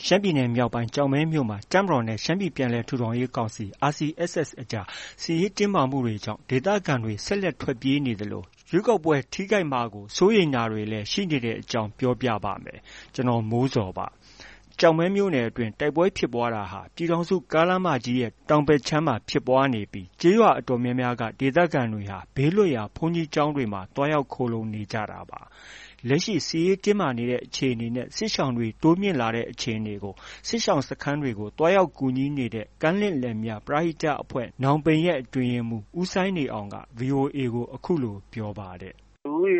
ရှမ်းပြည်နယ်မြောက်ပိုင်းကျောက်မဲမြို့မှာတပ်မတော်နဲ့ရှမ်းပြည်ပြန်လည်ထူထောင်ရေးကောင်စီ RCSS အကြားစစ်ရေးတင်းမာမှုတွေကြောင့်ဒေသခံတွေဆက်လက်ထွက်ပြေးနေသလိုရွေးကောက်ပွဲထိခိုက်မှာကိုစိုးရိမ်တာတွေလည်းရှိနေတဲ့အကြောင်းပြောပြပါမယ်။ကျွန်တော်မိုးဇော်ပါ။ကျောက်မဲမြို့နယ်အတွင်းတိုက်ပွဲဖြစ်ပွားတာဟာပြည်ထောင်စုကားလမ်းမကြီးရဲ့တောင်ဘက်ခြမ်းမှာဖြစ်ပွားနေပြီးကျေးရွာအတော်များများကဒေသခံတွေဟာဘေးလွတ်ရာဘုန်းကြီးကျောင်းတွေမှာတွားရောက်ခိုလှုံနေကြတာပါ။လက်ရှိစစ်ရေးတင်းမာနေတဲ့အခြေအနေနဲ့စစ်ရှောင်တွေတိုးမြင့်လာတဲ့အခြေအနေကိုစစ်ရှောင်စခန်းတွေကိုတွားရောက်ကူညီနေတဲ့ကမ်းလက်လယ်မြပရဟိတအဖွဲ့နောင်ပိန်ရဲ့အတွင်းရေးမှူးဦးစိုင်းနေအောင်က VOA ကိုအခုလိုပြောပါတယ်။လူဦးရေ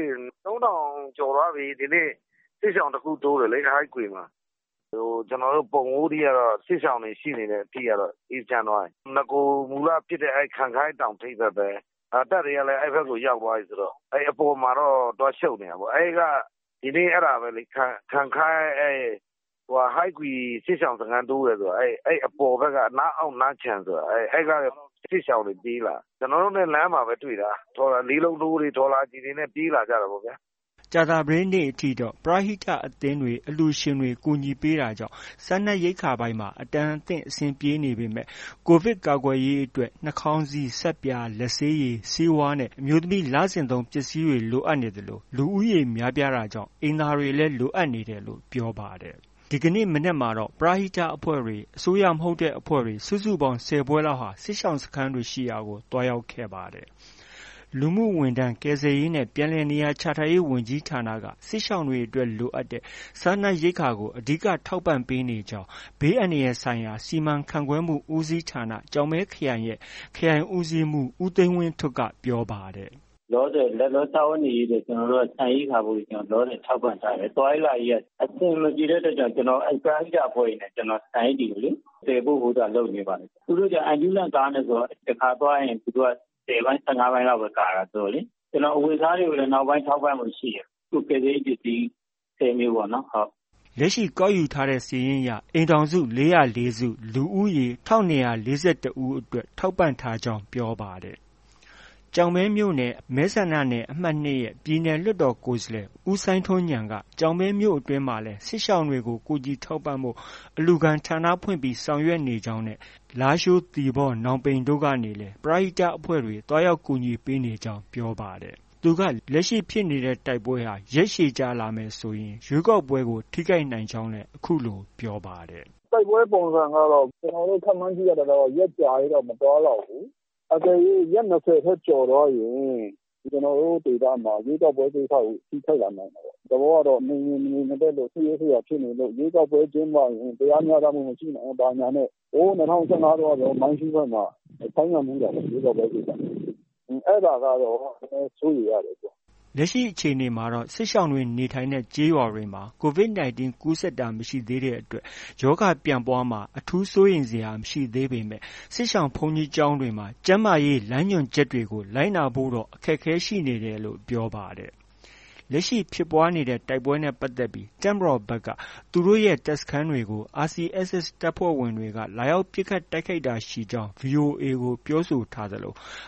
3000 ကျော်သွားပြီဒီနေ့စစ်ရှောင်တစ်ခုတိုးတယ်လေဟိုက်ကွေမှာကျွန်တော်တို့ပုံဦးတီကတော့စစ်ရှောင်တွေရှိနေတဲ့အထိကတော့အေးချမ်းသွားတယ်။ငကိုမူလဖြစ်တဲ့ခံခိုင်းတောင်ထိပ်ဘက်ပဲတပ်တွေကလည်းအဲ့ဘက်ကိုရောက်သွားပြီဆိုတော့အဲ့အပေါ်မှာတော့တွားရှုပ်နေတာပေါ့အဲ့ကဒီနေ့အဲ့ဒါပဲလေခံခိုင်းဟိုက်ကွေစစ်ရှောင်စခန်းတိုးတယ်ဆိုတော့အဲ့အပေါ်ဘက်ကနားအောင်နားချန်ဆိုတော့အဲ့ကစစ်ရှောင်တွေပြေးလာကျွန်တော်တို့နဲ့လမ်းမှာပဲတွေ့တာထော်လာလေးလုံးတိုးတွေထော်လာကြီးတွေနဲ့ပြေးလာကြတာပေါ့ဗျာကြာသပတေးနေ့အထိတော့ပရဟိတအသင်းတွေအလှူရှင်တွေကူညီပေးတာကြောင့်စားနပ်ရိက္ခာပိုင်းမှာအတန်အသင့်အဆင်ပြေနေပေမဲ့ကိုဗစ်ကာကွယ်ရေးအတွက်နှာခေါင်းစည်း၊ဆပ်ပြာ၊လက်ဆေးရည်၊ဆေးဝါးနဲ့အမျိုးသမီးလစဉ်သုံးပစ္စည်းတွေလိုအပ်နေသလိုလူဦးရေများပြားတာကြောင့်အိမ်သာတွေလည်းလိုအပ်နေတယ်လို့ပြောပါတယ်။ဒီကနေ့မနက်မှာတော့ပရဟိတအဖွဲ့တွေအစိုးရမဟုတ်တဲ့အဖွဲ့တွေစုစုပေါင်း10ပွဲလောက်ဟာစစ်ရှောင်စခန်းတွေရှိရာကိုတွားရောက်ခဲ့ပါတယ်။လူမှုဝန်ထမ်းကယ်ဆယ်ရေးနဲ့ပြန်လည်နေရာချထားရေးဝန်ကြီးဌာနကစစ်ရှောင်တွေအတွက်လိုအပ်တဲ့စားနပ်ရိက္ခာကိုအဓိကထောက်ပံ့ပေးနေကြောင်းဘေးအန္တရာယ်ဆိုင်ရာစီမံခန့်ခွဲမှုဦးစီးဌာနကျောက်မဲခရိုင်ရဲ့ခရိုင်ဦးစီးမှူးဦးသိန်းဝင်းထွဋ်ကပြောပါတယ်။လောဆယ်လက်လောစားဝတ်နေရေးတွေကျွန်တော်တို့ဆန်ရိက္ခာဖို့ကျွန်တော်လောဆယ်ထောက်ပံ့ထားတယ်။တွိုင်းလာရေးအဆင်မပြေတဲ့အတွက်ကြောင့်ကျွန်တော်ပရဟိတအဖွဲ့နဲ့ကျွန်တော်ဆန်ရိက္ခာတွေလေတည်ဖို့လုပ်နေပါတယ်။သူတို့ကအန်ဂျူလန်ကားနဲ့ဆိုတော့တစ်ခါသွားရင်သူတို့က10ပိုင်း15ပိုင်းလောက်ပဲကာတာဆိုလေကျွန်တော်အဝေစားတွေကိုလည်းနောက်ပိုင်းထောက်ပံ့မှုရှိတယ်။သူကယ်ဆယ်ရေးပစ္စည်း10မျိုးပေါ့နော်ဟုတ်လက်ရှိကောက်ယူထားတဲ့စီးရင်ရအိမ်ထောင်စု404စုလူဦးရေ1242ဦးအတွက်ထောက်ပံ့ထားကြောင်းပြောပါတယ်။ကျောက်မဲမြို့နယ်မဲဆန္ဒနယ်အမှတ် 2ရဲ့ပြည်နယ်လွှတ်တော်ကိုယ်စားလှယ်ဦးစိုင်းထွန်းဉာဏ်ကကျောက်မဲမြို့အတွင်းမှာလည်းစစ်ရှောင်တွေကိုကူညီထောက်ပံ့ဖို့အလှူခံဌာနဖွင့်ပြီးဆောင်ရွက်နေကြောင်းနဲ့လားရှိုး၊သီပေါ၊နောင်ပိန်တို့ကနေလည်းပရဟိတအဖွဲ့တွေတွားရောက်ကူညီပေးနေကြောင်းပြောပါတယ်။သူကလက်ရှိဖြစ်နေတဲ့တိုက်ပွဲဟာရက်ရှည်ကြာလာမယ်ဆိုရင်ရွေးကောက်ပွဲကိုထိခိုက်နိုင်ကြောင်းလည်းအခုလိုပြောပါတယ်။တိုက်ပွဲပုံစံကတော့ကျွန်တော်တို့ခန့်မှန်းကြည့်ရတော့ရက်ကြာရတော့မတော်တော့ဘူး။အကယ်၍ရက်20ထက်ကျော်တော့ရင်ကျွန်တော်တို့ဒေသမှာရွေးကောက်ပွဲကိစ္စကိုထိခိုက်လာနိုင်တယ်။သဘောကတော့နေနေတဲ့လို့ဆွေးဖြစ်နေလို့ရွေးကောက်ပွဲကျင်းပရင်တရားမျှတမှုမရှိနိုင်ဘာညာနဲ့2015တော့မိုင်းရှူးဘက်မှာဆိုင်ငံမှုတာရွေးကောက်ပွဲကိစ္စအဲ့ဒါကတော့စိုးရိမ်ရတယ်ကွာလက်ရှိအခြေအနေမှာတော့စစ်ရှောင်တွေနေထိုင်တဲ့ကျေးရွာတွေမှာ COVID-19 ကူးစက်တာမရှိသေးတဲ့အတွက်ရောဂါပြန့်ပွားမှာအထူးစိုးရိမ်စရာမရှိသေးပေမဲ့စစ်ရှောင်ဘုန်းကြီးကျောင်းတွေမှာကျန်းမာရေးလမ်းညွှန်ချက်တွေကိုလိုက်နာဖို့တော့အခက်အခဲရှိနေတယ်လို့ပြောပါတယ်။လက်ရှိဖြစ်ပွားနေတဲ့တိုက်ပွဲနဲ့ပတ်သက်ပြီးတပ်မတော်ဘက်ကသူတို့ရဲ့တပ်စခန်းတွေကို RCSS တပ်ဖွဲ့ဝင်တွေကလာရောက်ပစ်ခတ်တိုက်ခိုက်တာရှိကြောင်း VOA ကိုပြောဆိုထားသလို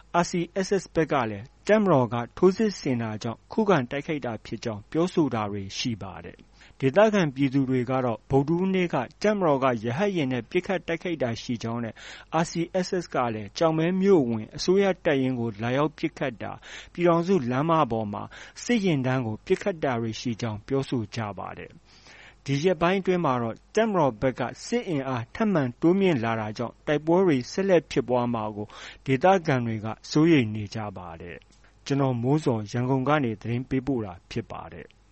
RCSS ဘက်ကလည်းတပ်မတော်ကထိုးစစ်ဆင်တာကြောင့်ခုခံတိုက်ခိုက်တာဖြစ်ကြောင်းပြောဆိုတာတွေရှိပါတယ်။ဒေသခံပြည်သူတွေကတော့ဗုဒ္ဓဟူးနေ့ကတပ်မတော်ကရဟတ်ယာဉ်နဲ့ပစ်ခတ်တိုက်ခိုက်တာရှိကြောင်းနဲ့ RCSS ကလည်းကျောက်မဲမြို့ဝင်အစိုးရတပ်ရင်းကိုလာရောက်ပစ်ခတ်တာပြည်ထောင်စုလမ်းမပေါ်မှာစစ်ယာဉ်တန်းကိုပစ်ခတ်တာတွေရှိကြောင်းပြောဆိုကြပါတယ်။ဒီရက်ပိုင်းအတွင်းမှာတော့တပ်မတော်ဘက်ကစစ်အင်အားထပ်မံတိုးမြင့်လာတာကြောင့်တိုက်ပွဲတွေဆက်လက်ဖြစ်ပွားမှာကိုဒေသခံတွေကစိုးရိမ်နေကြပါတယ်။ကျွန်တော်မိုးဇော်ရန်ကုန်ကနေသတင်းပေးပို့တာဖြစ်ပါတယ်